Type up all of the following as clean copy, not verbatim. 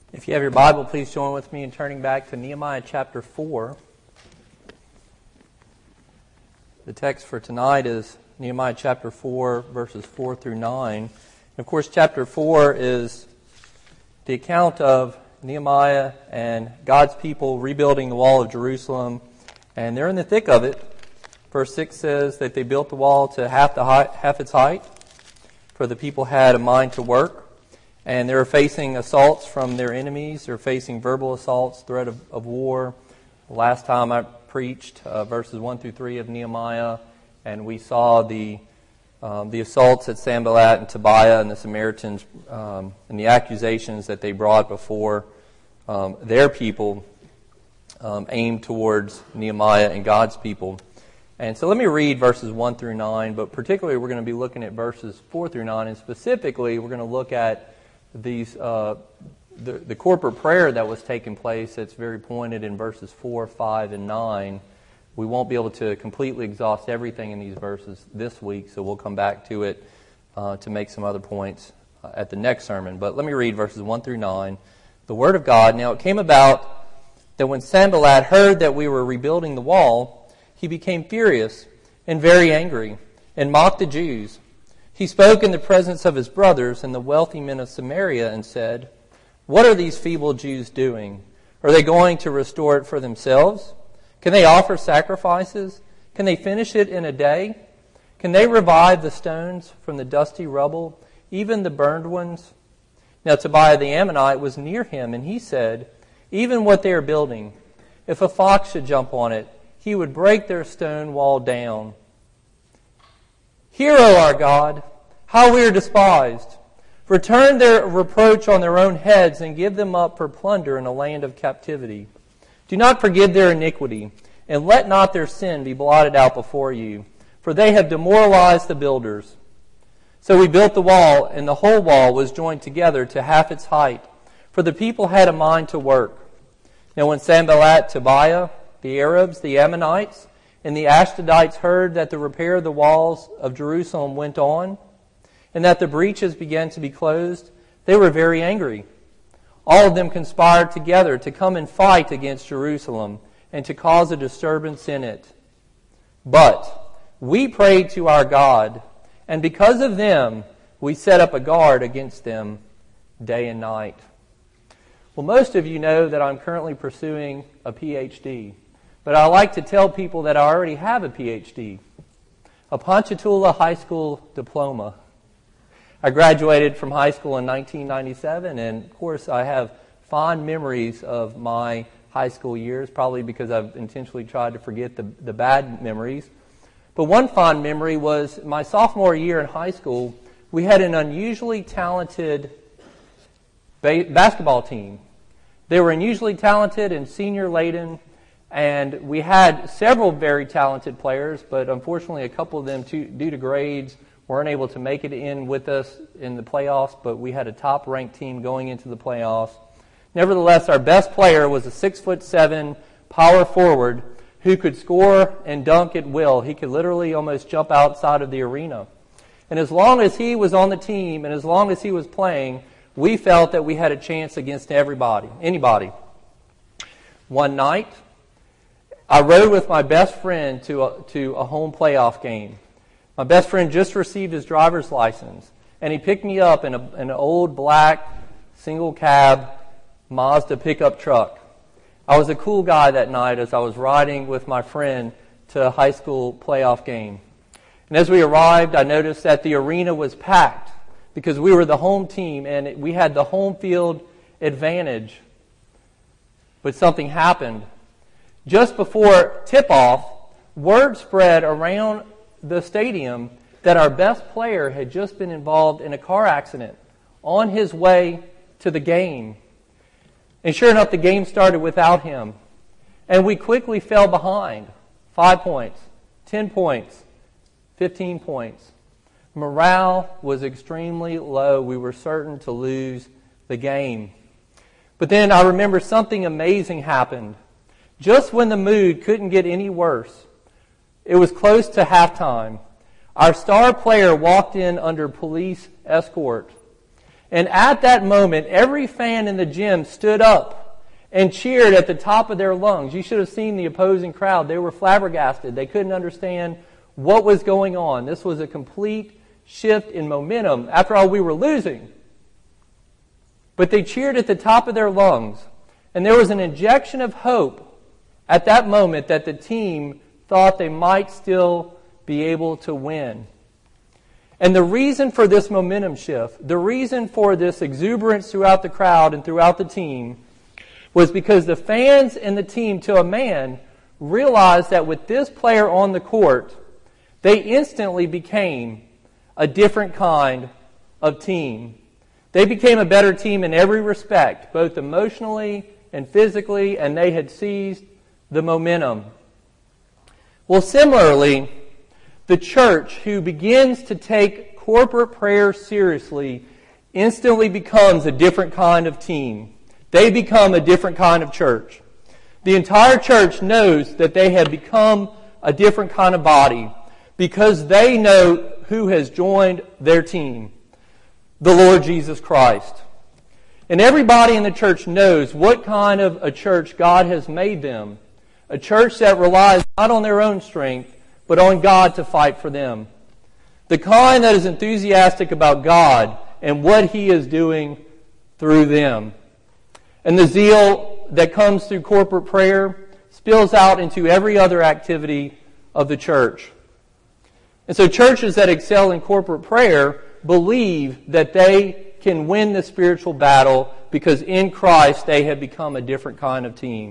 If you have your Bible, please join with me in turning back to Nehemiah chapter 4. The text for tonight is Nehemiah chapter 4, verses 4 through 9. And of course, chapter 4 is the account of Nehemiah and God's people rebuilding the wall of Jerusalem, and they're in the thick of it. Verse 6 says that they built the wall to half its height, for the people had a mind to work. And they're facing assaults from their enemies. They're facing verbal assaults, threat of war. Last time I preached verses 1 through 3 of Nehemiah, and we saw the assaults at Sanballat and Tobiah and the Samaritans, and the accusations that they brought before their people aimed towards Nehemiah and God's people. And so let me read verses 1 through 9, but particularly we're going to be looking at verses 4 through 9, and specifically we're going to look at these the corporate prayer that was taking place. That's very pointed in verses 4, 5, and 9. We won't be able to completely exhaust everything in these verses this week, so we'll come back to it to make some other points at the next sermon. But let me read verses 1 through 9. The Word of God. Now it came about that when Sanballat heard that we were rebuilding the wall, he became furious and very angry and mocked the Jews. He spoke in the presence of his brothers and the wealthy men of Samaria and said, "What are these feeble Jews doing? Are they going to restore it for themselves? Can they offer sacrifices? Can they finish it in a day? Can they revive the stones from the dusty rubble, even the burned ones?" Now Tobiah the Ammonite was near him, and he said, "Even what they are building, if a fox should jump on it, he would break their stone wall down. Hear, O our God, how we are despised. Return their reproach on their own heads and give them up for plunder in a land of captivity. Do not forgive their iniquity, and let not their sin be blotted out before you, for they have demoralized the builders." So we built the wall, and the whole wall was joined together to half its height, for the people had a mind to work. Now when Sanballat, Tobiah, the Arabs, the Ammonites, and the Ashdodites heard that the repair of the walls of Jerusalem went on, and that the breaches began to be closed, they were very angry. All of them conspired together to come and fight against Jerusalem and to cause a disturbance in it. But we prayed to our God, and because of them, we set up a guard against them day and night. Well, most of you know that I'm currently pursuing a PhD. But I like to tell people that I already have a PhD, a Ponchatoula High School diploma. I graduated from high school in 1997, and of course I have fond memories of my high school years, probably because I've intentionally tried to forget the bad memories. But one fond memory was my sophomore year in high school, we had an unusually talented basketball team. They were unusually talented and senior-laden, and we had several very talented players, but unfortunately a couple of them, due to grades, weren't able to make it in with us in the playoffs, but we had a top-ranked team going into the playoffs. Nevertheless, our best player was a 6'7" power forward who could score and dunk at will. He could literally almost jump outside of the arena. And as long as he was on the team and as long as he was playing, we felt that we had a chance against anybody. One night, I rode with my best friend to a home playoff game. My best friend just received his driver's license, and he picked me up in an old black single cab Mazda pickup truck. I was a cool guy that night as I was riding with my friend to a high school playoff game. And as we arrived, I noticed that the arena was packed because we were the home team and we had the home field advantage. But something happened. Just before tip-off, word spread around the stadium that our best player had just been involved in a car accident on his way to the game. And sure enough, the game started without him. And we quickly fell behind. 5 points, 10 points, 15 points. Morale was extremely low. We were certain to lose the game. But then I remember something amazing happened. Just when the mood couldn't get any worse, it was close to halftime. Our star player walked in under police escort. And at that moment, every fan in the gym stood up and cheered at the top of their lungs. You should have seen the opposing crowd. They were flabbergasted. They couldn't understand what was going on. This was a complete shift in momentum. After all, we were losing. But they cheered at the top of their lungs. And there was an injection of hope at that moment that the team thought they might still be able to win. And the reason for this momentum shift, the reason for this exuberance throughout the crowd and throughout the team, was because the fans and the team, to a man, realized that with this player on the court, they instantly became a different kind of team. They became a better team in every respect, both emotionally and physically, and they had seized the momentum. Well, similarly, the church who begins to take corporate prayer seriously instantly becomes a different kind of team. They become a different kind of church. The entire church knows that they have become a different kind of body because they know who has joined their team, the Lord Jesus Christ. And everybody in the church knows what kind of a church God has made them. A church that relies not on their own strength, but on God to fight for them. The kind that is enthusiastic about God and what He is doing through them. And the zeal that comes through corporate prayer spills out into every other activity of the church. And so churches that excel in corporate prayer believe that they can win the spiritual battle because in Christ they have become a different kind of team.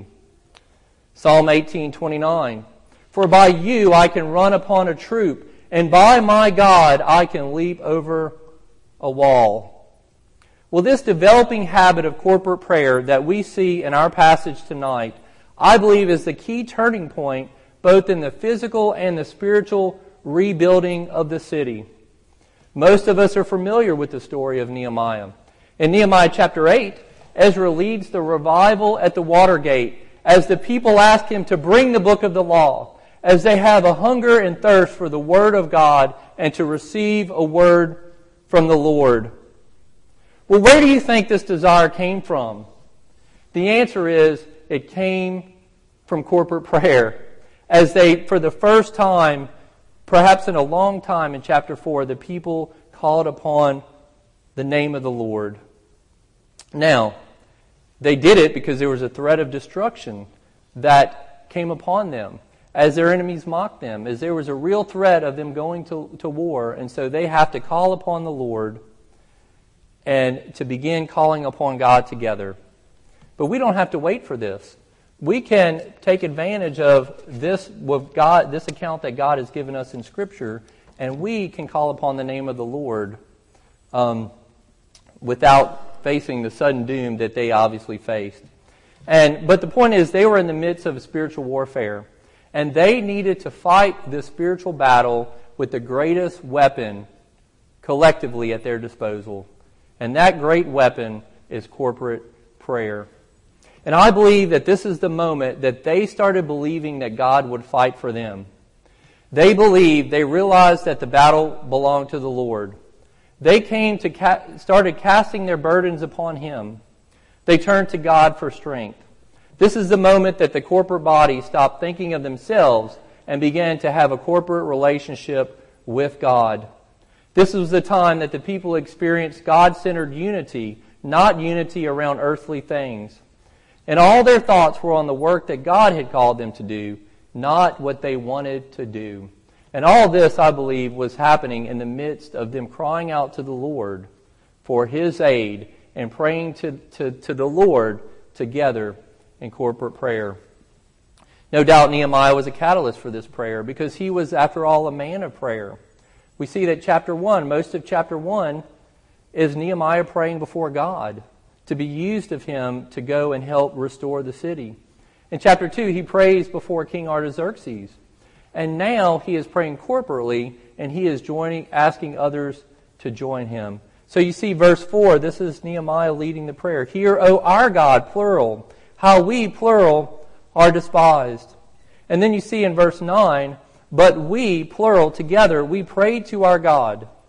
Psalm 18:29. For by you I can run upon a troop, and by my God I can leap over a wall. Well, this developing habit of corporate prayer that we see in our passage tonight, I believe is the key turning point both in the physical and the spiritual rebuilding of the city. Most of us are familiar with the story of Nehemiah. In Nehemiah chapter 8, Ezra leads the revival at the water gate as the people ask him to bring the book of the law, as they have a hunger and thirst for the Word of God and to receive a word from the Lord. Well, where do you think this desire came from? The answer is it came from corporate prayer. As they, for the first time, perhaps in a long time in chapter 4, the people called upon the name of the Lord. Now, they did it because there was a threat of destruction that came upon them as their enemies mocked them, as there was a real threat of them going to war, and so they have to call upon the Lord and to begin calling upon God together. But we don't have to wait for this. We can take advantage of this account that God has given us in Scripture, and we can call upon the name of the Lord without facing the sudden doom that they obviously faced. But the point is, they were in the midst of a spiritual warfare, and they needed to fight this spiritual battle with the greatest weapon collectively at their disposal. And that great weapon is corporate prayer. And I believe that this is the moment that they started believing that God would fight for them. They realized that the battle belonged to the Lord. They started casting their burdens upon Him. They turned to God for strength. This is the moment that the corporate body stopped thinking of themselves and began to have a corporate relationship with God. This was the time that the people experienced God-centered unity, not unity around earthly things. And all their thoughts were on the work that God had called them to do, not what they wanted to do. And all this, I believe, was happening in the midst of them crying out to the Lord for His aid and praying to the Lord together in corporate prayer. No doubt Nehemiah was a catalyst for this prayer because he was, after all, a man of prayer. We see that most of chapter 1 is Nehemiah praying before God to be used of Him to go and help restore the city. In chapter 2, he prays before King Artaxerxes. And now he is praying corporately, and he is asking others to join him. So you see verse 4, this is Nehemiah leading the prayer. Hear, O our God, plural, how we, plural, are despised. And then you see in verse 9, but we, plural, together, we prayed to our God.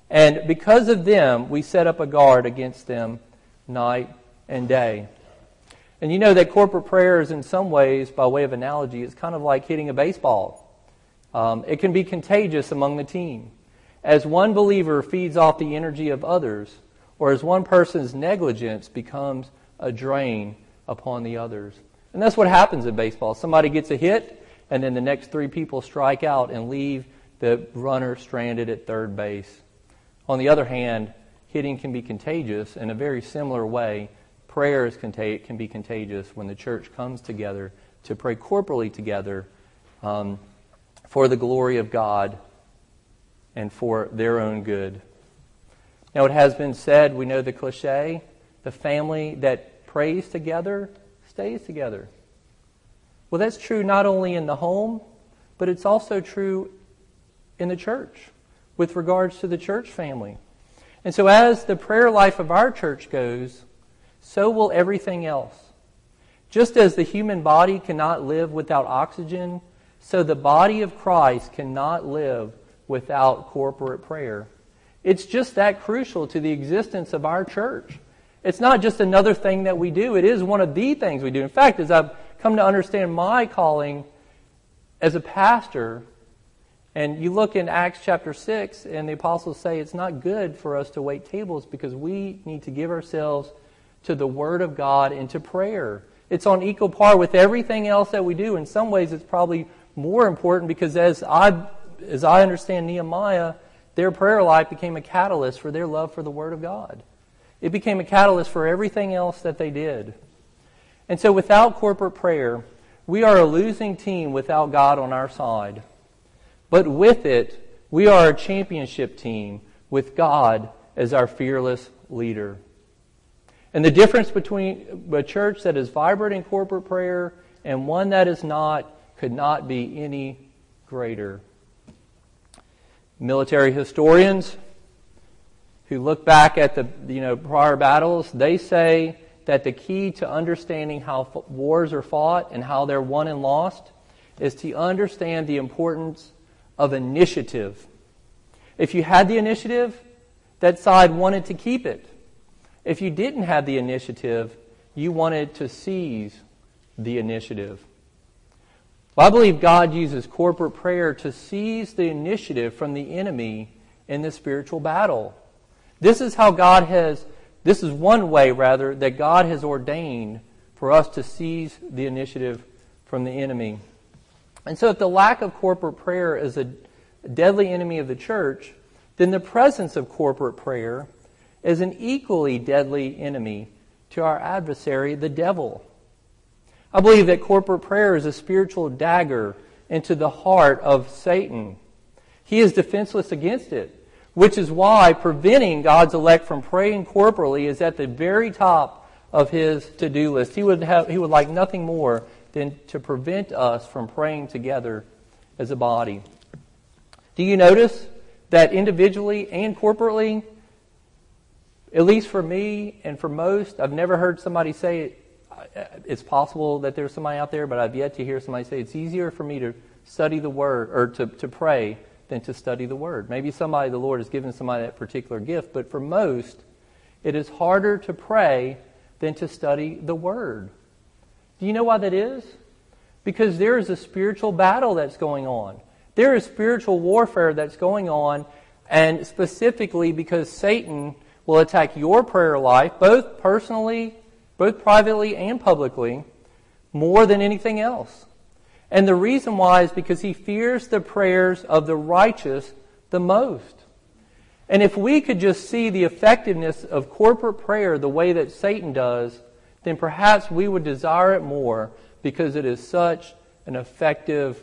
And because of them, we set up a guard against them night and day. And you know that corporate prayer is in some ways, by way of analogy, it's kind of like hitting a baseball. It can be contagious among the team. As one believer feeds off the energy of others, or as one person's negligence becomes a drain upon the others. And that's what happens in baseball. Somebody gets a hit, and then the next 3 people strike out and leave the runner stranded at third base. On the other hand, hitting can be contagious in a very similar way. Prayer can be contagious when the church comes together to pray corporately together for the glory of God and for their own good. Now, it has been said, we know the cliche, the family that prays together stays together. Well, that's true not only in the home, but it's also true in the church with regards to the church family. And so as the prayer life of our church goes, so will everything else. Just as the human body cannot live without oxygen, so the body of Christ cannot live without corporate prayer. It's just that crucial to the existence of our church. It's not just another thing that we do. It is one of the things we do. In fact, as I've come to understand my calling as a pastor, and you look in Acts chapter 6, and the apostles say it's not good for us to wait tables because we need to give ourselves to the Word of God and to prayer. It's on equal par with everything else that we do. In some ways, it's probably more important because as I understand Nehemiah, their prayer life became a catalyst for their love for the Word of God. It became a catalyst for everything else that they did. And so without corporate prayer, we are a losing team without God on our side. But with it, we are a championship team with God as our fearless leader. And the difference between a church that is vibrant in corporate prayer and one that is not could not be any greater. Military historians who look back at the prior battles, they say that the key to understanding how wars are fought and how they're won and lost is to understand the importance of initiative. If you had the initiative, that side wanted to keep it. If you didn't have the initiative, you wanted to seize the initiative. Well, I believe God uses corporate prayer to seize the initiative from the enemy in the spiritual battle. This is one way that God has ordained for us to seize the initiative from the enemy. And so if the lack of corporate prayer is a deadly enemy of the church, then the presence of corporate prayer is an equally deadly enemy to our adversary, the devil. I believe that corporate prayer is a spiritual dagger into the heart of Satan. He is defenseless against it, which is why preventing God's elect from praying corporately is at the very top of his to-do list. He would like nothing more than to prevent us from praying together as a body. Do you notice that individually and corporately, at least for me and for most, I've never heard somebody say it's possible that there's somebody out there, but I've yet to hear somebody say it's easier for me to study the Word or to pray than to study the Word. Maybe the Lord has given somebody that particular gift, but for most, it is harder to pray than to study the Word. Do you know why that is? Because there is a spiritual battle that's going on. There is spiritual warfare that's going on, and specifically because Satan will attack your prayer life, both personally, both privately and publicly, more than anything else. And the reason why is because he fears the prayers of the righteous the most. And if we could just see the effectiveness of corporate prayer the way that Satan does, then perhaps we would desire it more because it is such an effective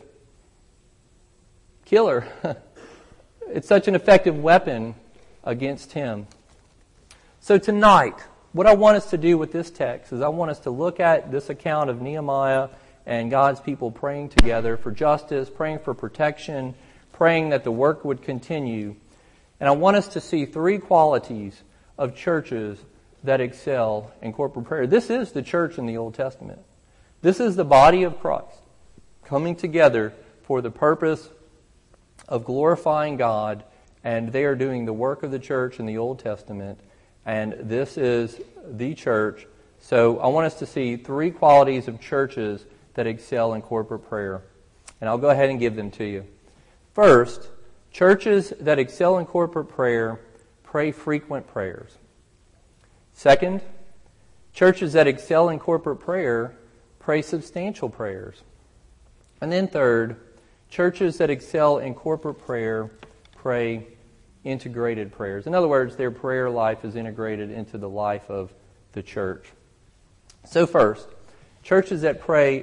killer. It's such an effective weapon against him. So tonight, what I want us to do with this text is I want us to look at this account of Nehemiah and God's people praying together for justice, praying for protection, praying that the work would continue. And I want us to see 3 qualities of churches that excel in corporate prayer. This is the church in the Old Testament. This is the body of Christ coming together for the purpose of glorifying God and they are doing the work of the church in the Old Testament, and this is the church. So I want us to see three qualities of churches that excel in corporate prayer, and I'll go ahead and give them to you. First, churches that excel in corporate prayer pray frequent prayers. Second, churches that excel in corporate prayer pray substantial prayers. And then third, churches that excel in corporate prayer pray integrated prayers. In other words, their prayer life is integrated into the life of the church. So first, churches that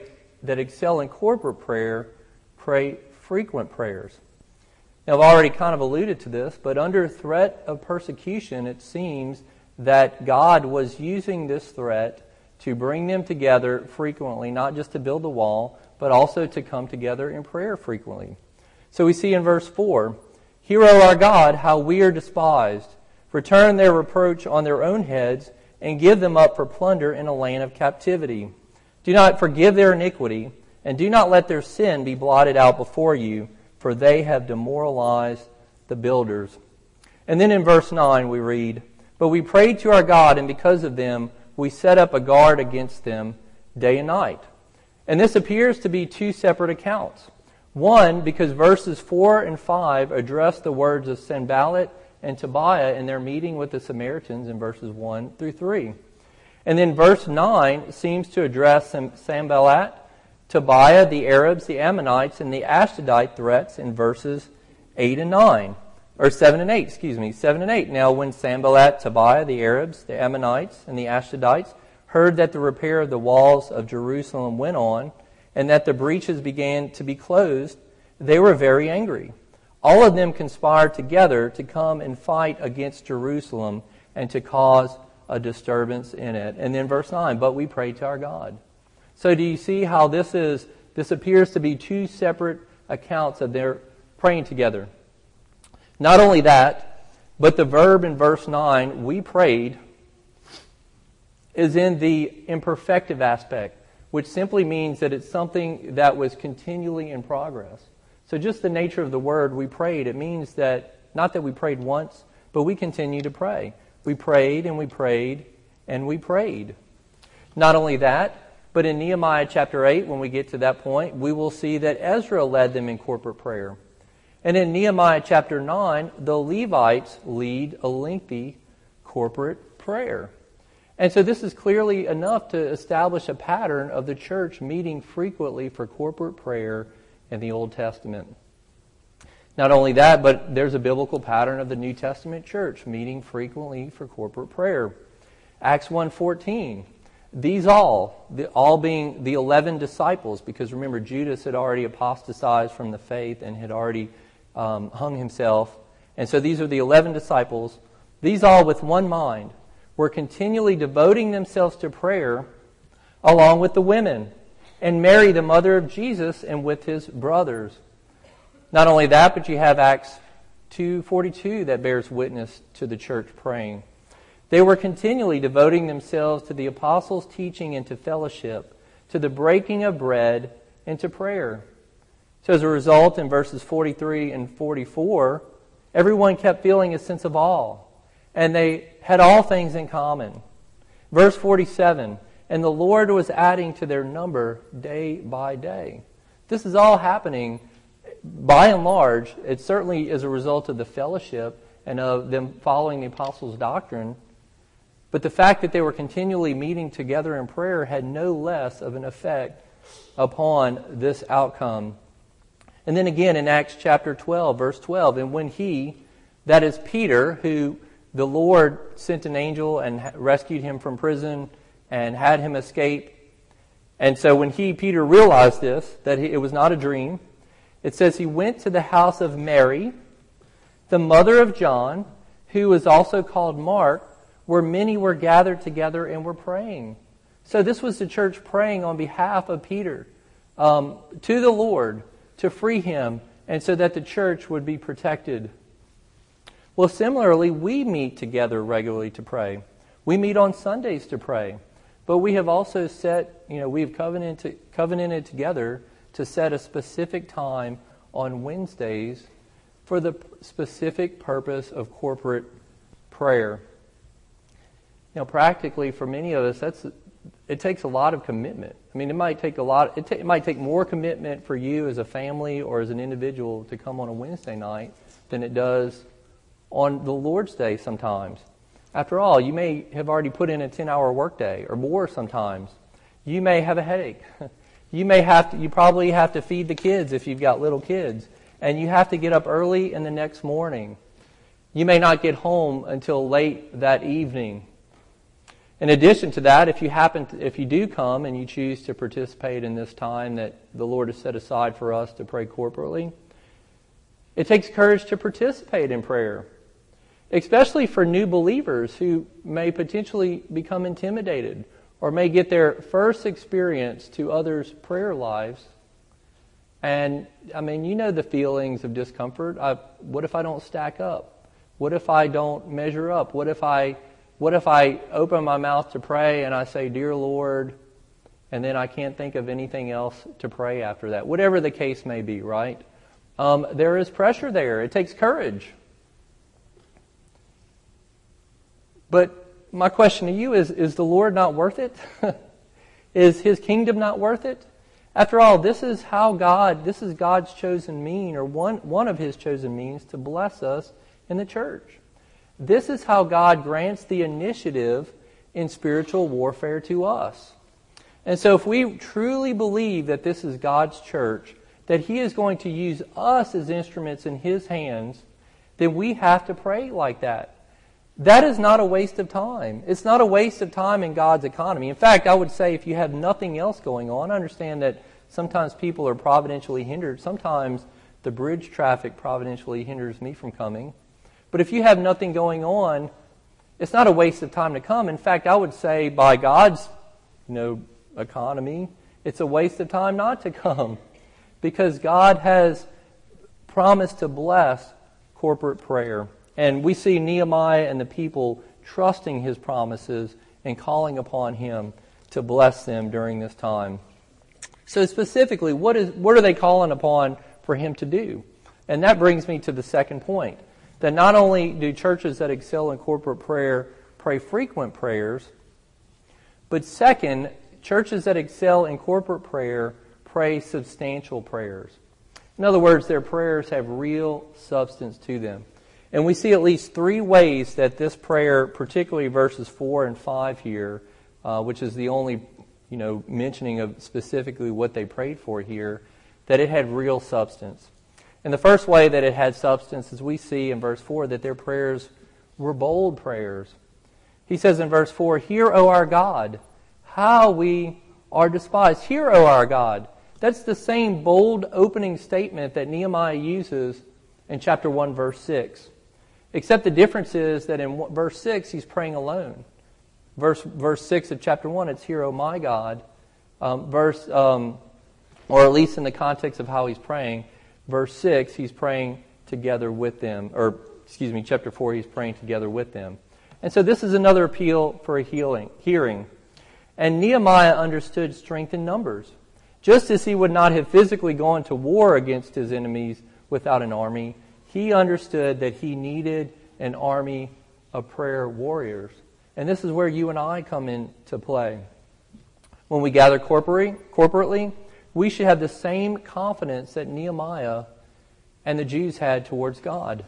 excel in corporate prayer pray frequent prayers. Now, I've already kind of alluded to this, but under threat of persecution, it seems that God was using this threat to bring them together frequently, not just to build the wall, but also to come together in prayer frequently. So we see in verse 4, "Hear, O our God, how we are despised. Return their reproach on their own heads, and give them up for plunder in a land of captivity. Do not forgive their iniquity, and do not let their sin be blotted out before you, for they have demoralized the builders." And then in verse 9 we read, "But we prayed to our God, and because of them we set up a guard against them day and night." And this appears to be two separate accounts. One, because verses 4 and 5 address the words of Sanballat and Tobiah in their meeting with the Samaritans in verses 1 through 3. And then verse 9 seems to address Sanballat, Tobiah, the Arabs, the Ammonites, and the Ashdodite threats in verses 8 and 9. Or 7 and 8, 7 and 8. "Now when Sanballat, Tobiah, the Arabs, the Ammonites, and the Ashdodites heard that the repair of the walls of Jerusalem went on, and that the breaches began to be closed, they were very angry. All of them conspired together to come and fight against Jerusalem and to cause a disturbance in it." And then verse 9, "But we prayed to our God." So do you see how this appears to be two separate accounts of their praying together? Not only that, but the verb in verse 9, "we prayed," is in the imperfective aspect, which simply means that it's something that was continually in progress. So just the nature of the word "we prayed," it means that, not that we prayed once, but we continue to pray. We prayed and we prayed and we prayed. Not only that, but in Nehemiah chapter 8, when we get to that point, we will see that Ezra led them in corporate prayer. And in Nehemiah chapter 9, the Levites lead a lengthy corporate prayer. And so this is clearly enough to establish a pattern of the church meeting frequently for corporate prayer in the Old Testament. Not only that, but there's a biblical pattern of the New Testament church meeting frequently for corporate prayer. Acts 1:14. These all being the 11 disciples, because remember, Judas had already apostatized from the faith and had already hung himself. And so these are the 11 disciples. These all with one mind were continually devoting themselves to prayer along with the women, and Mary, the mother of Jesus, and with his brothers. Not only that, but you have Acts 2:42 that bears witness to the church praying. They were continually devoting themselves to the apostles' teaching and to fellowship, to the breaking of bread and to prayer. So as a result, in verses 43 and 44, everyone kept feeling a sense of awe, and they had all things in common. Verse 47, "And the Lord was adding to their number day by day." This is all happening, by and large, it certainly is a result of the fellowship and of them following the apostles' doctrine. But the fact that they were continually meeting together in prayer had no less of an effect upon this outcome. And then again in Acts chapter 12, verse 12, "And when he," that is Peter, who the Lord sent an angel and rescued him from prison and had him escape. And so when Peter realized this, that it was not a dream, it says he went to the house of Mary, the mother of John, who was also called Mark, where many were gathered together and were praying. So this was the church praying on behalf of Peter to the Lord to free him and so that the church would be protected. Well, similarly, we meet together regularly to pray. We meet on Sundays to pray. But we have also we've covenanted together to set a specific time on Wednesdays for the specific purpose of corporate prayer. Practically for many of us, it takes a lot of commitment. I mean, it might take it might take more commitment for you as a family or as an individual to come on a Wednesday night than it does on the Lord's Day sometimes. After all, you may have already put in a 10-hour workday or more sometimes. You may have a headache. You probably have to feed the kids if you've got little kids. And you have to get up early in the next morning. You may not get home until late that evening. In addition to that, if you do come and you choose to participate in this time that the Lord has set aside for us to pray corporately, it takes courage to participate in prayer, especially for new believers who may potentially become intimidated or may get their first experience to others' prayer lives. And, the feelings of discomfort. What if I don't stack up? What if I don't measure up? What if I open my mouth to pray and I say, "Dear Lord," and then I can't think of anything else to pray after that? Whatever the case may be, right? There is pressure there. It takes courage. But my question to you is the Lord not worth it? Is His kingdom not worth it? After all, this is God's chosen mean, or one of His chosen means to bless us in the church. This is how God grants the initiative in spiritual warfare to us. And so if we truly believe that this is God's church, that He is going to use us as instruments in His hands, then we have to pray like that. That is not a waste of time. It's not a waste of time in God's economy. In fact, I would say if you have nothing else going on, I understand that sometimes people are providentially hindered. Sometimes the bridge traffic providentially hinders me from coming. But if you have nothing going on, it's not a waste of time to come. In fact, I would say by God's, economy, it's a waste of time not to come, because God has promised to bless corporate prayer. And we see Nehemiah and the people trusting his promises and calling upon him to bless them during this time. So specifically, what are they calling upon for him to do? And that brings me to the second point, that not only do churches that excel in corporate prayer pray frequent prayers, but second, churches that excel in corporate prayer pray substantial prayers. In other words, their prayers have real substance to them. And we see at least three ways that this prayer, particularly verses 4 and 5 here, which is the only mentioning of specifically what they prayed for here, that it had real substance. And the first way that it had substance is we see in verse 4 that their prayers were bold prayers. He says in verse 4, "Hear, O our God, how we are despised. Hear, O our God." That's the same bold opening statement that Nehemiah uses in chapter 1, verse 6. Except the difference is that in verse 6, he's praying alone. Verse 6 of chapter 1, it's "Hear, O my God." Or at least in the context of how he's praying, verse 6, he's praying together with them. Chapter 4, he's praying together with them. And so this is another appeal for a hearing. And Nehemiah understood strength in numbers. Just as he would not have physically gone to war against his enemies without an army, he understood that he needed an army of prayer warriors. And this is where you and I come into play. When we gather corporately, we should have the same confidence that Nehemiah and the Jews had towards God.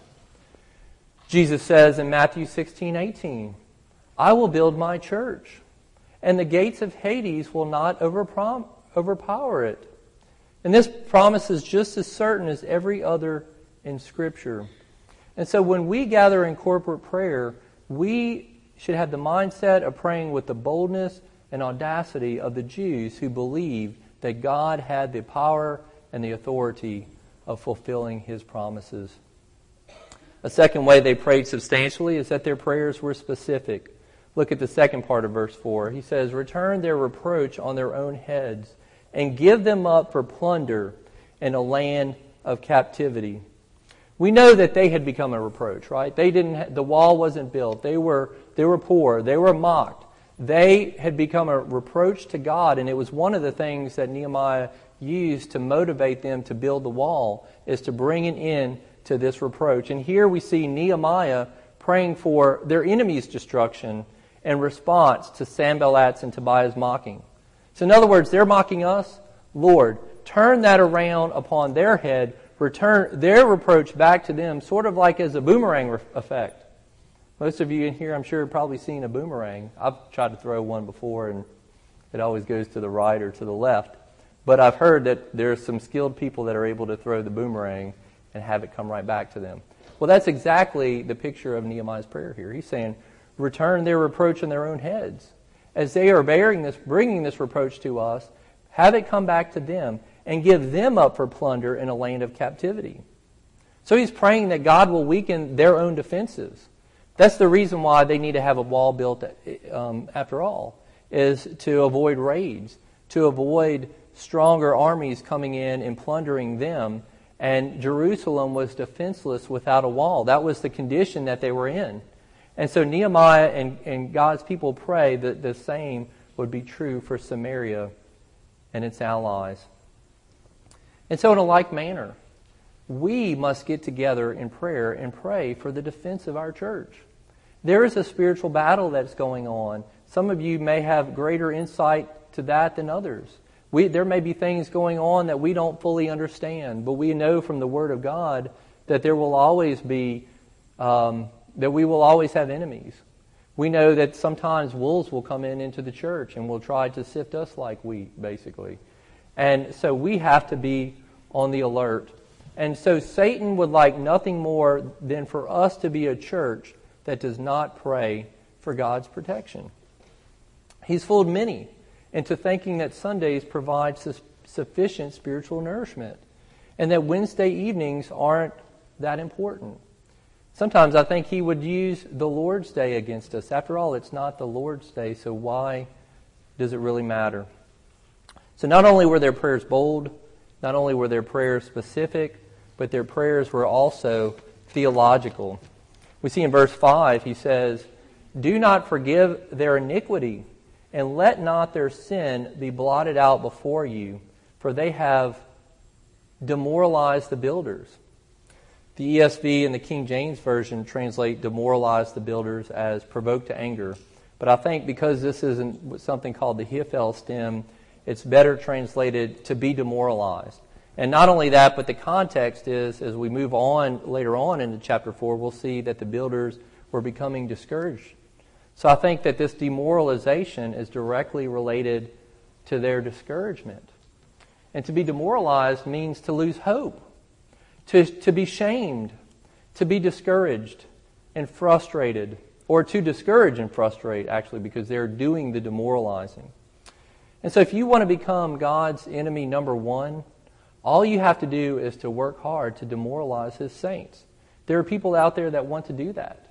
Jesus says in Matthew 16:18, "I will build my church, and the gates of Hades will not overpower it." And this promise is just as certain as every other in Scripture. And so when we gather in corporate prayer, we should have the mindset of praying with the boldness and audacity of the Jews who believed that God had the power and the authority of fulfilling His promises. A second way they prayed substantially is that their prayers were specific. Look at the second part of verse 4. He says, "Return their reproach on their own heads and give them up for plunder in a land of captivity." We know that they had become a reproach, right? The wall wasn't built. They were poor. They were mocked. They had become a reproach to God, and it was one of the things that Nehemiah used to motivate them to build the wall, is to bring an end to this reproach. And here we see Nehemiah praying for their enemies' destruction in response to Sanballat's and Tobiah's mocking. So in other words, they're mocking us. Lord, turn that around upon their head, return their reproach back to them, sort of like as a boomerang effect. Most of you in here, I'm sure, have probably seen a boomerang. I've tried to throw one before, and it always goes to the right or to the left. But I've heard that there are some skilled people that are able to throw the boomerang and have it come right back to them. Well, that's exactly the picture of Nehemiah's prayer here. He's saying, return their reproach on their own heads. As they are bringing this reproach to us, have it come back to them and give them up for plunder in a land of captivity. So he's praying that God will weaken their own defenses. That's the reason why they need to have a wall built, after all, is to avoid raids, to avoid stronger armies coming in and plundering them. And Jerusalem was defenseless without a wall. That was the condition that they were in. And so Nehemiah and God's people pray that the same would be true for Samaria and its allies. And so in a like manner, we must get together in prayer and pray for the defense of our church. There is a spiritual battle that's going on. Some of you may have greater insight to that than others. There may be things going on that we don't fully understand, but we know from the Word of God that there will always be, that we will always have enemies. We know that sometimes wolves will come into the church and will try to sift us like wheat, basically. And so we have to be on the alert. And so Satan would like nothing more than for us to be a church that does not pray for God's protection. He's fooled many into thinking that Sundays provide sufficient spiritual nourishment and that Wednesday evenings aren't that important. Sometimes I think he would use the Lord's Day against us. After all, it's not the Lord's Day, so why does it really matter? So not only were their prayers bold, not only were their prayers specific, but their prayers were also theological. We see in verse 5, he says, "Do not forgive their iniquity, and let not their sin be blotted out before you, for they have demoralized the builders." The ESV and the King James Version translate demoralized the builders as provoked to anger. But I think because this isn't something called the Hiphel stem, it's better translated to be demoralized. And not only that, but the context is, as we move on later on into chapter 4, we'll see that the builders were becoming discouraged. So I think that this demoralization is directly related to their discouragement. And to be demoralized means to lose hope, to be shamed, to be discouraged and frustrated, or to discourage and frustrate, actually, because they're doing the demoralizing. And so if you want to become God's enemy number one, all you have to do is to work hard to demoralize His saints. There are people out there that want to do that.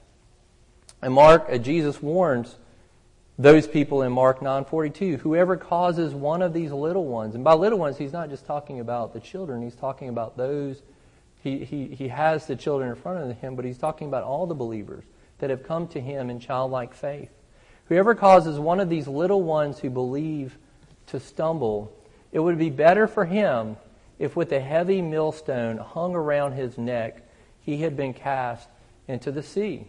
And Jesus warns those people in Mark 9:42, whoever causes one of these little ones, and by little ones, He's not just talking about the children, He's talking about those, He has the children in front of Him, but He's talking about all the believers that have come to Him in childlike faith. Whoever causes one of these little ones who believe to stumble, it would be better for him if with a heavy millstone hung around his neck, he had been cast into the sea.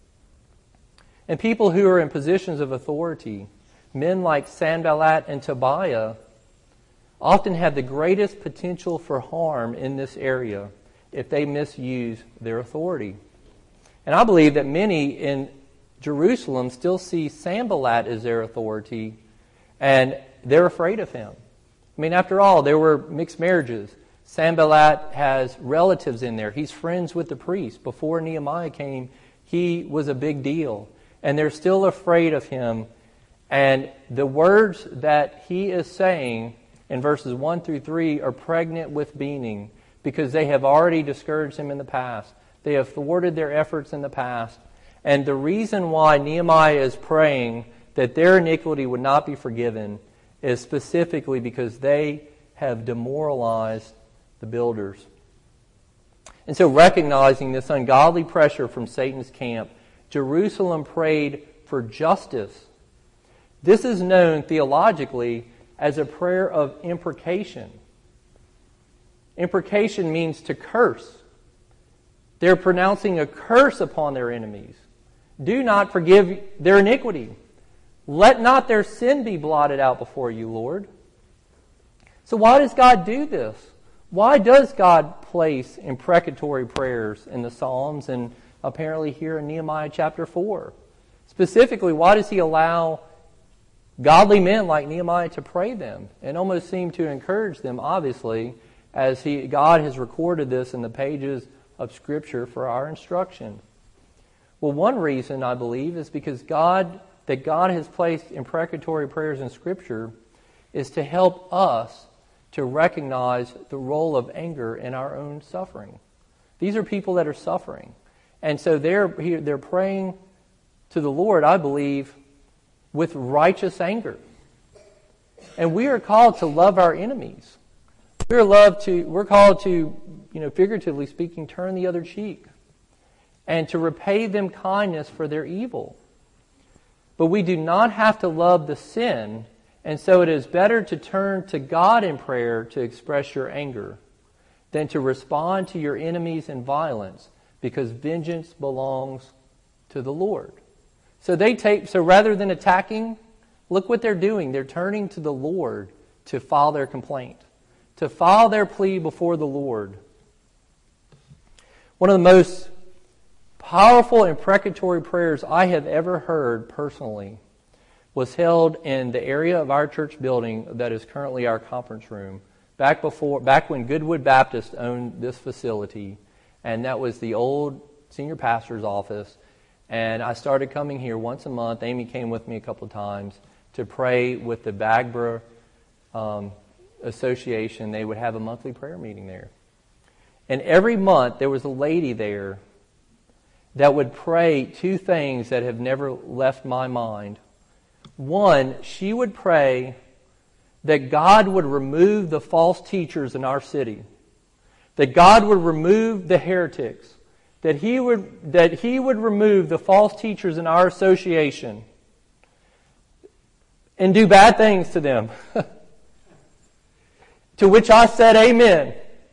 And people who are in positions of authority, men like Sanballat and Tobiah, often have the greatest potential for harm in this area if they misuse their authority. And I believe that many in Jerusalem still see Sanballat as their authority, and they're afraid of him. I mean, after all, there were mixed marriages. Sanballat has relatives in there. He's friends with the priest. Before Nehemiah came, he was a big deal. And they're still afraid of him. And the words that he is saying in verses 1 through 3 are pregnant with meaning, because they have already discouraged him in the past. They have thwarted their efforts in the past. And the reason why Nehemiah is praying that their iniquity would not be forgiven is specifically because they have demoralized the builders. And so, recognizing this ungodly pressure from Satan's camp, Jerusalem prayed for justice. This is known theologically as a prayer of imprecation. Imprecation means to curse. They're pronouncing a curse upon their enemies. Do not forgive their iniquity. Let not their sin be blotted out before you, Lord. So why does God do this? Why does God place imprecatory prayers in the Psalms and apparently here in Nehemiah chapter 4? Specifically, why does he allow godly men like Nehemiah to pray them and almost seem to encourage them, obviously, as God has recorded this in the pages of Scripture for our instruction? Well, one reason, I believe, is because God has placed imprecatory prayers in Scripture is to help us to recognize the role of anger in our own suffering. These are people that are suffering. And so they're praying to the Lord, I believe, with righteous anger. And we are called to love our enemies. We're called to, figuratively speaking, turn the other cheek and to repay them kindness for their evil. But we do not have to love the sin, and so it is better to turn to God in prayer to express your anger than to respond to your enemies in violence, because vengeance belongs to the Lord. So rather than attacking, look what they're doing. They're turning to the Lord to file their complaint, to file their plea before the Lord. One of the most powerful imprecatory prayers I have ever heard personally was held in the area of our church building that is currently our conference room, back when Goodwood Baptist owned this facility, and that was the old senior pastor's office. And I started coming here once a month. Amy came with me a couple of times to pray with the Bagborough Association. They would have a monthly prayer meeting there. And every month there was a lady there that would pray two things that have never left my mind. One, she would pray that God would remove the false teachers in our city, that God would remove the heretics, that He would remove the false teachers in our association and do bad things to them. To which I said amen,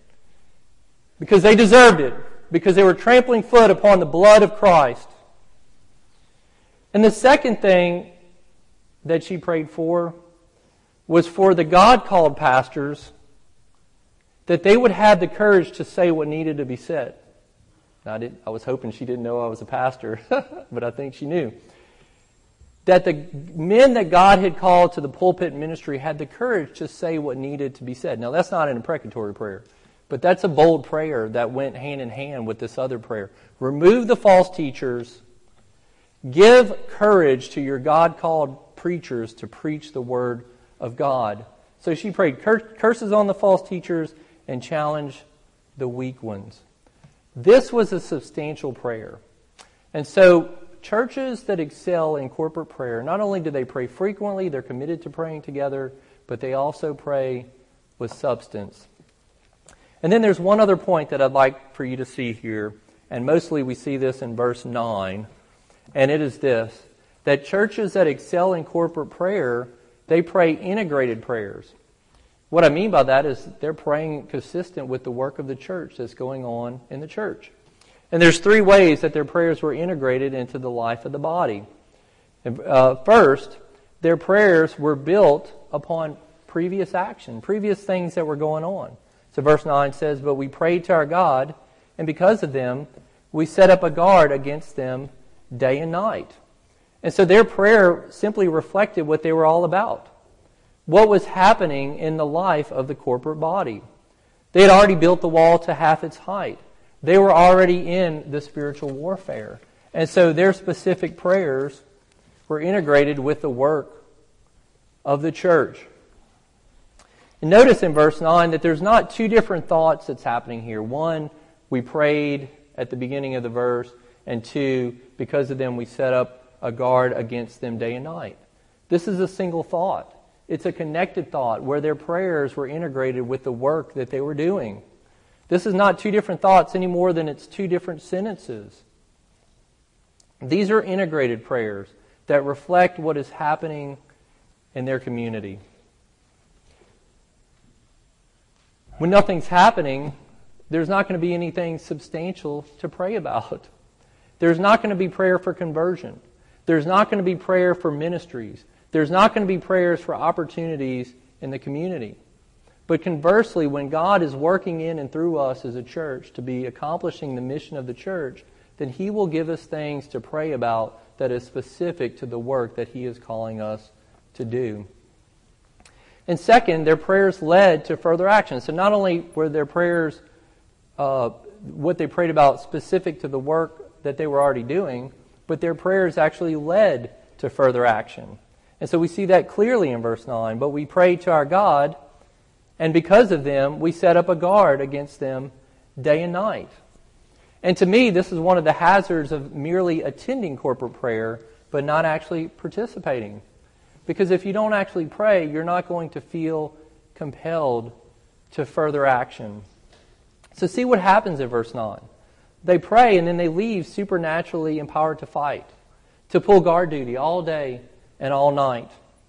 because they deserved it, because they were trampling foot upon the blood of Christ. And the second thing that she prayed for was for the God-called pastors, that they would have the courage to say what needed to be said. Now, I was hoping she didn't know I was a pastor, but I think she knew. That the men that God had called to the pulpit ministry had the courage to say what needed to be said. Now, that's not an imprecatory prayer, but that's a bold prayer that went hand in hand with this other prayer. Remove the false teachers. Give courage to your God-called preachers to preach the Word of God. So she prayed curses on the false teachers and challenged the weak ones. This was a substantial prayer. And so churches that excel in corporate prayer, not only do they pray frequently, they're committed to praying together, but they also pray with substance. And then there's one other point that I'd like for you to see here, and mostly we see this in verse 9, and it is this, that churches that excel in corporate prayer, they pray integrated prayers. What I mean by that is they're praying consistent with the work of the church that's going on in the church. And there's three ways that their prayers were integrated into the life of the body. First, their prayers were built upon previous action, previous things that were going on. So verse 9 says, "But we prayed to our God, and because of them, we set up a guard against them day and night." And so their prayer simply reflected what they were all about, what was happening in the life of the corporate body. They had already built the wall to half its height. They were already in the spiritual warfare. And so their specific prayers were integrated with the work of the church. And notice in verse 9 that there's not two different thoughts that's happening here. One, we prayed at the beginning of the verse, and two, because of them we set up a guard against them day and night. This is a single thought. It's a connected thought where their prayers were integrated with the work that they were doing. This is not two different thoughts any more than it's two different sentences. These are integrated prayers that reflect what is happening in their community. When nothing's happening, there's not going to be anything substantial to pray about. There's not going to be prayer for conversion. There's not going to be prayer for ministries. There's not going to be prayers for opportunities in the community. But conversely, when God is working in and through us as a church to be accomplishing the mission of the church, then He will give us things to pray about that is specific to the work that He is calling us to do. And second, their prayers led to further action. So not only were their prayers what they prayed about specific to the work that they were already doing, but their prayers actually led to further action. And so we see that clearly in verse 9. But we prayed to our God, and because of them, we set up a guard against them day and night. And to me, this is one of the hazards of merely attending corporate prayer, but not actually participating. Because if you don't actually pray, you're not going to feel compelled to further action. So see what happens in verse 9. They pray and then they leave supernaturally empowered to fight, to pull guard duty all day and all night.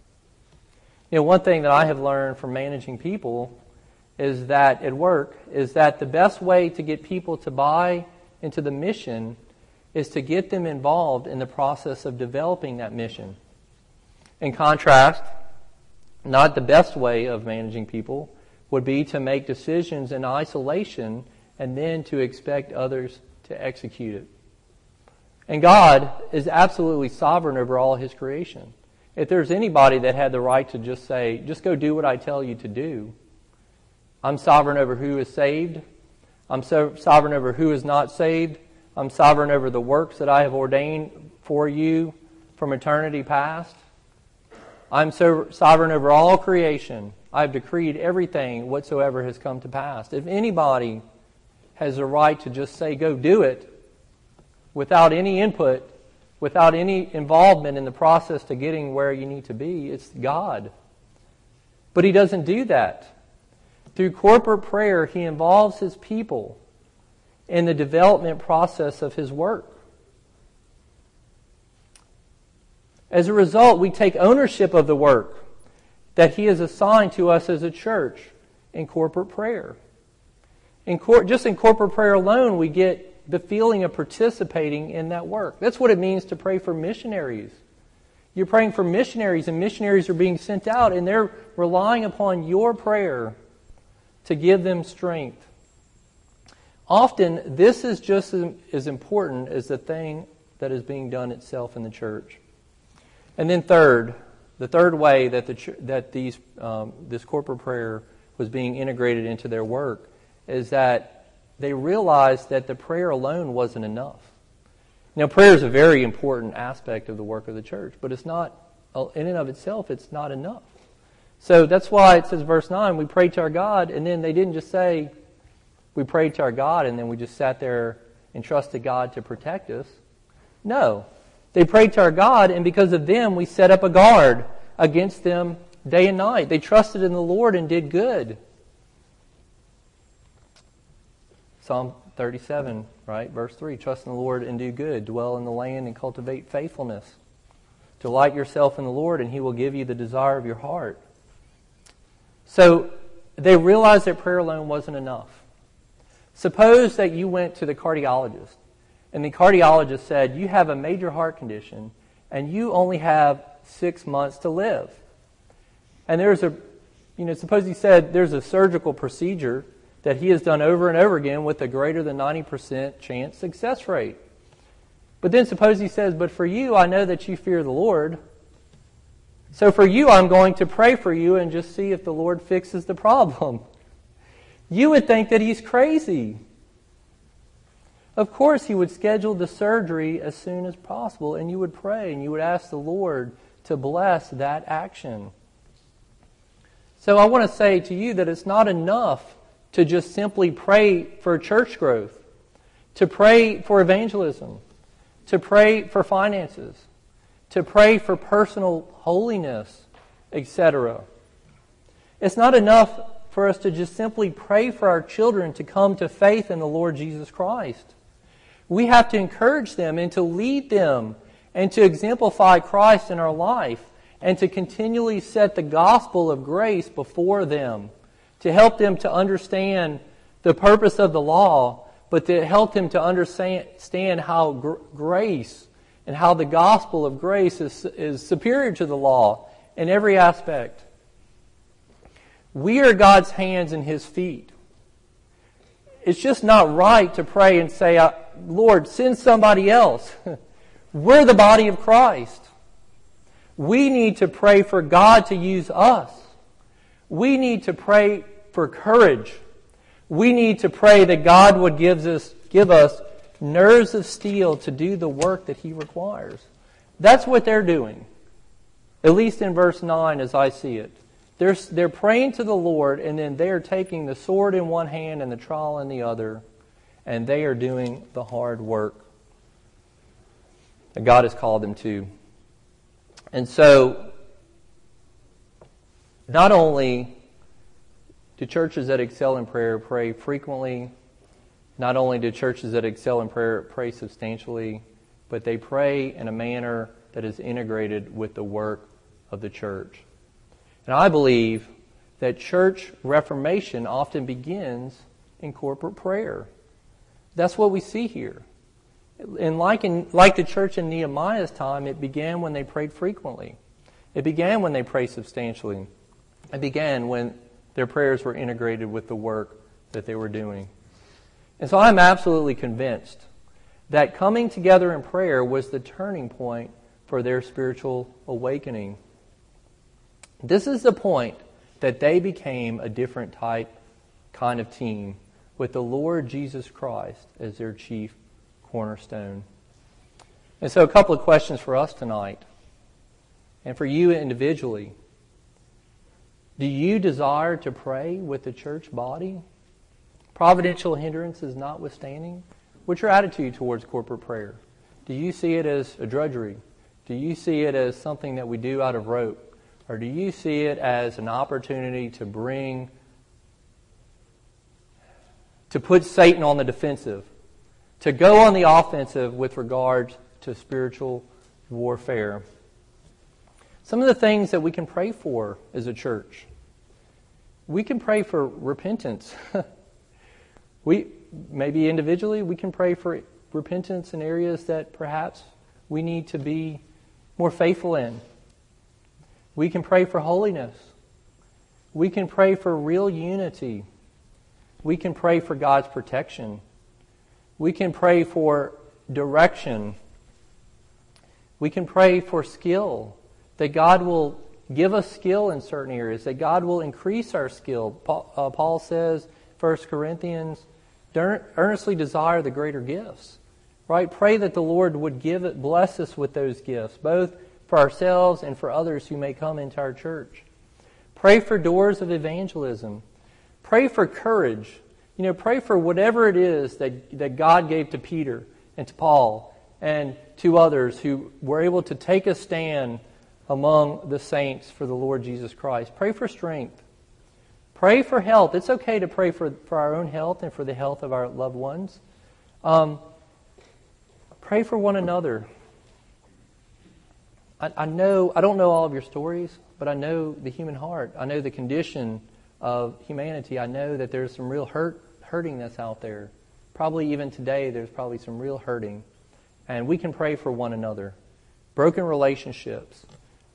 You know, one thing that I have learned from managing people is that at work is that the best way to get people to buy into the mission is to get them involved in the process of developing that mission. In contrast, not the best way of managing people would be to make decisions in isolation and then to expect others to execute it. And God is absolutely sovereign over all His creation. If there's anybody that had the right to just say, just go do what I tell you to do, I'm sovereign over who is saved. I'm sovereign over who is not saved. I'm sovereign over the works that I have ordained for you from eternity past. I'm so sovereign over all creation. I've decreed everything whatsoever has come to pass. If anybody has the right to just say, go do it, without any input, without any involvement in the process to getting where you need to be, it's God. But He doesn't do that. Through corporate prayer, He involves His people in the development process of His work. As a result, we take ownership of the work that He has assigned to us as a church in corporate prayer. Just in corporate prayer alone, we get the feeling of participating in that work. That's what it means to pray for missionaries. You're praying for missionaries, and missionaries are being sent out, and they're relying upon your prayer to give them strength. Often, this is just as important as the thing that is being done itself in the church. And then third, the third way that this corporate prayer was being integrated into their work is that they realized that the prayer alone wasn't enough. Now, prayer is a very important aspect of the work of the church, but it's not, in and of itself, it's not enough. So that's why it says, verse 9, we prayed to our God, and then they didn't just say, we prayed to our God, and then we just sat there and trusted God to protect us. No. They prayed to our God, and because of them, we set up a guard against them day and night. They trusted in the Lord and did good. Psalm 37, right? Verse 3, trust in the Lord and do good. Dwell in the land and cultivate faithfulness. Delight yourself in the Lord, and He will give you the desire of your heart. So they realized that prayer alone wasn't enough. Suppose that you went to the cardiologist, and the cardiologist said, you have a major heart condition, and you only have 6 months to live. And suppose he said there's a surgical procedure that he has done over and over again with a greater than 90% chance success rate. But then suppose he says, but for you, I know that you fear the Lord. So for you, I'm going to pray for you and just see if the Lord fixes the problem. You would think that he's crazy. Of course, he would schedule the surgery as soon as possible, and you would pray and you would ask the Lord to bless that action. So I want to say to you that it's not enough to just simply pray for church growth, to pray for evangelism, to pray for finances, to pray for personal holiness, etc. It's not enough for us to just simply pray for our children to come to faith in the Lord Jesus Christ. We have to encourage them and to lead them and to exemplify Christ in our life and to continually set the gospel of grace before them, to help them to understand the purpose of the law, but that helped him to understand how grace and how the gospel of grace is superior to the law in every aspect. We are God's hands and His feet. It's just not right to pray and say, Lord, send somebody else. We're the body of Christ. We need to pray for God to use us. We need to pray for courage. We need to pray that God would give us nerves of steel to do the work that He requires. That's what they're doing, at least in verse 9 as I see it. They're praying to the Lord, and then they are taking the sword in one hand and the trowel in the other, and they are doing the hard work that God has called them to. And so, not only do churches that excel in prayer pray frequently, not only do churches that excel in prayer pray substantially, but they pray in a manner that is integrated with the work of the church. And I believe that church reformation often begins in corporate prayer. That's what we see here. And like the church in Nehemiah's time, it began when they prayed frequently. It began when they prayed substantially. It began when their prayers were integrated with the work that they were doing. And so I'm absolutely convinced that coming together in prayer was the turning point for their spiritual awakening. This is the point that they became a different kind of team with the Lord Jesus Christ as their chief cornerstone. And so a couple of questions for us tonight, and for you individually. Do you desire to pray with the church body? Providential hindrances notwithstanding? What's your attitude towards corporate prayer? Do you see it as a drudgery? Do you see it as something that we do out of rote? Or do you see it as an opportunity to put Satan on the defensive, to go on the offensive with regard to spiritual warfare? Some of the things that we can pray for as a church. We can pray for repentance. Maybe individually, we can pray for repentance in areas that perhaps we need to be more faithful in. We can pray for holiness. We can pray for real unity. We can pray for God's protection. We can pray for direction. We can pray for skill, that God will give us skill in certain areas, that God will increase our skill. Paul says, 1 Corinthians, earnestly desire the greater gifts. Right? Pray that the Lord would bless us with those gifts, both for ourselves and for others who may come into our church. Pray for doors of evangelism. Pray for courage. Pray for whatever it is that God gave to Peter and to Paul and to others who were able to take a stand among the saints for the Lord Jesus Christ. Pray for strength. Pray for health. It's okay to pray for our own health and for the health of our loved ones. Pray for one another. I don't know all of your stories, but I know the human heart. I know the condition of humanity. I know that there's some real hurting that's out there. Probably even today, there's probably some real hurting. And we can pray for one another. Broken relationships,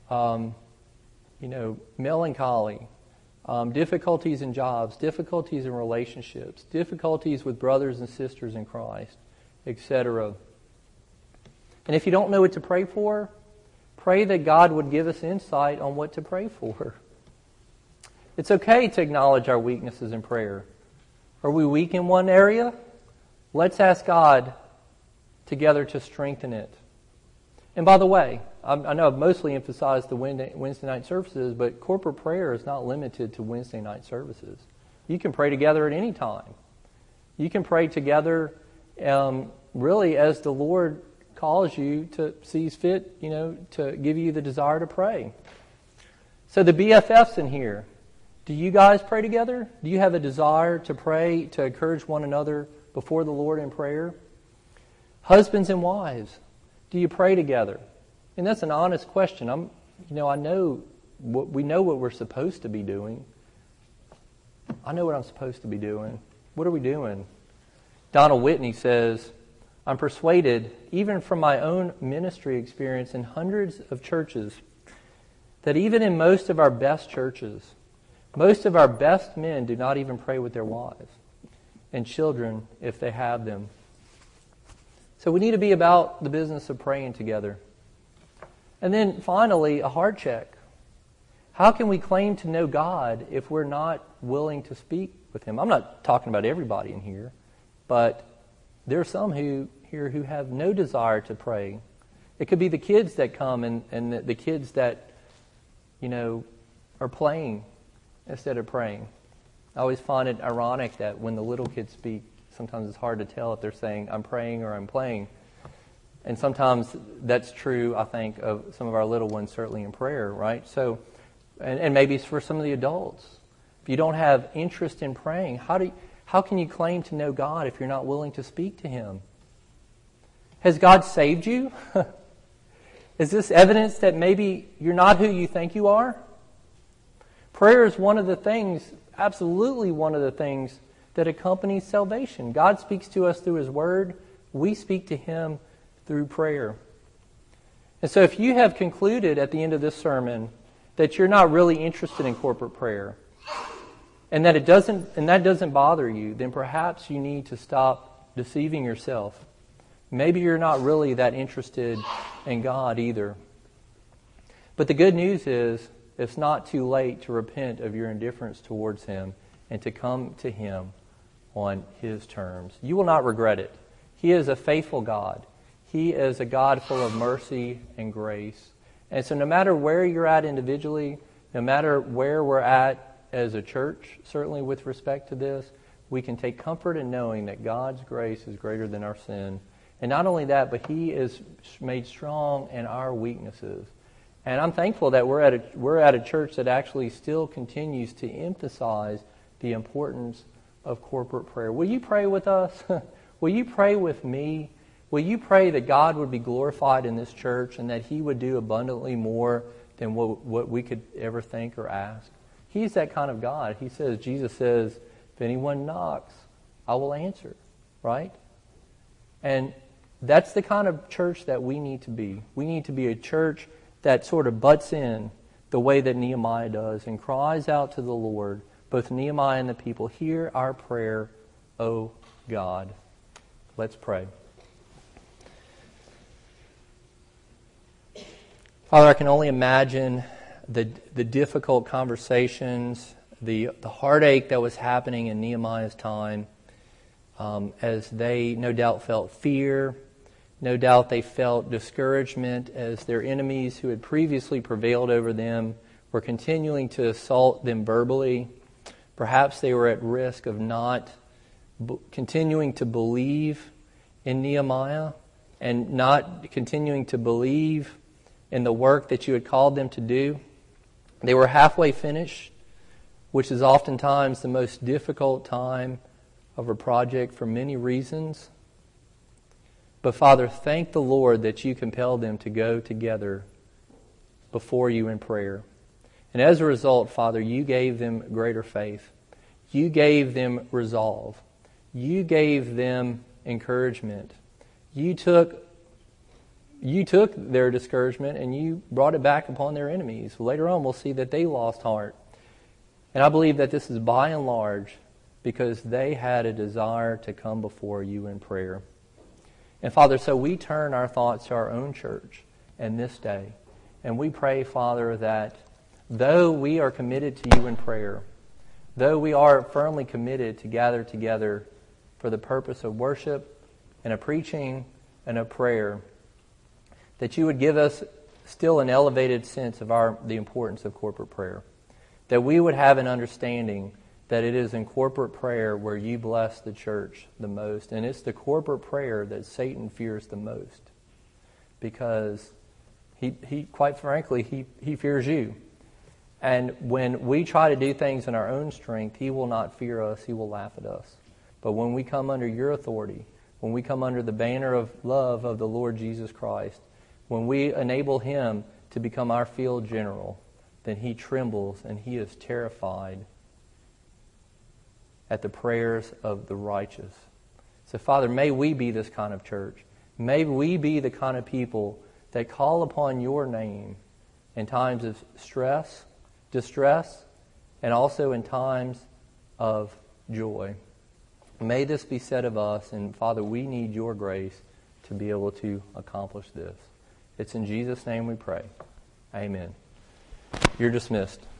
melancholy, difficulties in jobs, difficulties in relationships, difficulties with brothers and sisters in Christ, etc. And if you don't know what to pray for, pray that God would give us insight on what to pray for. It's okay to acknowledge our weaknesses in prayer. Are we weak in one area? Let's ask God together to strengthen it. And by the way, I know I've mostly emphasized the Wednesday night services, but corporate prayer is not limited to Wednesday night services. You can pray together at any time. You can pray together really as the Lord calls you to sees fit, to give you the desire to pray. So the BFFs in here, do you guys pray together? Do you have a desire to pray, to encourage one another before the Lord in prayer? Husbands and wives, do you pray together? And that's an honest question. I know we know what we're supposed to be doing. I know what I'm supposed to be doing. What are we doing? Donald Whitney says, I'm persuaded, even from my own ministry experience in hundreds of churches, that even in most of our best churches, most of our best men do not even pray with their wives and children if they have them. So we need to be about the business of praying together. And then finally, a heart check. How can we claim to know God if we're not willing to speak with Him? I'm not talking about everybody in here, but there are some here who have no desire to pray. It could be the kids that come and the kids that, are playing instead of praying. I always find it ironic that when the little kids speak, sometimes it's hard to tell if they're saying, I'm praying or I'm playing. And sometimes that's true, I think, of some of our little ones, certainly in prayer, right? So, and maybe it's for some of the adults. If you don't have interest in praying, how can you claim to know God if you're not willing to speak to Him? Has God saved you? Is this evidence that maybe you're not who you think you are? Prayer is one of the things, absolutely one of the things, that accompanies salvation. God speaks to us through His Word. We speak to Him through prayer. And so if you have concluded at the end of this sermon that you're not really interested in corporate prayer, and that doesn't bother you, then perhaps you need to stop deceiving yourself. Maybe you're not really that interested in God either. But the good news is it's not too late to repent of your indifference towards Him and to come to Him on His terms. You will not regret it. He is a faithful God. He is a God full of mercy and grace. And so no matter where you're at individually, no matter where we're at as a church, certainly with respect to this, we can take comfort in knowing that God's grace is greater than our sin. And not only that, but He is made strong in our weaknesses. And I'm thankful that we're at a church that actually still continues to emphasize the importance of corporate prayer. Will you pray with us? Will you pray with me? Will you pray that God would be glorified in this church and that He would do abundantly more than what we could ever think or ask? He's that kind of God. Jesus says, if anyone knocks, I will answer. Right? And that's the kind of church that we need to be. We need to be a church that sort of butts in the way that Nehemiah does and cries out to the Lord, both Nehemiah and the people, hear our prayer, O God. Let's pray. Father, I can only imagine the difficult conversations, the heartache that was happening in Nehemiah's time as they no doubt felt fear. No doubt they felt discouragement as their enemies who had previously prevailed over them were continuing to assault them verbally. Perhaps they were at risk of not continuing to believe in Nehemiah and not continuing to believe in the work that you had called them to do. They were halfway finished, which is oftentimes the most difficult time of a project for many reasons. But Father, thank the Lord that you compelled them to go together before you in prayer. And as a result, Father, you gave them greater faith. You gave them resolve. You gave them encouragement. You took their discouragement and you brought it back upon their enemies. Later on, we'll see that they lost heart. And I believe that this is by and large because they had a desire to come before you in prayer. And Father, so we turn our thoughts to our own church and this day. And we pray, Father, that though we are committed to you in prayer, though we are firmly committed to gather together for the purpose of worship and a preaching and a prayer, that you would give us still an elevated sense of the importance of corporate prayer. That we would have an understanding that it is in corporate prayer where you bless the church the most. And it's the corporate prayer that Satan fears the most. Because he quite frankly, he fears you. And when we try to do things in our own strength, he will not fear us, he will laugh at us. But when we come under your authority, when we come under the banner of love of the Lord Jesus Christ, when we enable him to become our field general, then he trembles and he is terrified. at the prayers of the righteous. So, Father, may we be this kind of church. May we be the kind of people that call upon your name in times of stress, distress, and also in times of joy. May this be said of us, and Father, we need your grace to be able to accomplish this. It's in Jesus' name we pray. Amen. You're dismissed.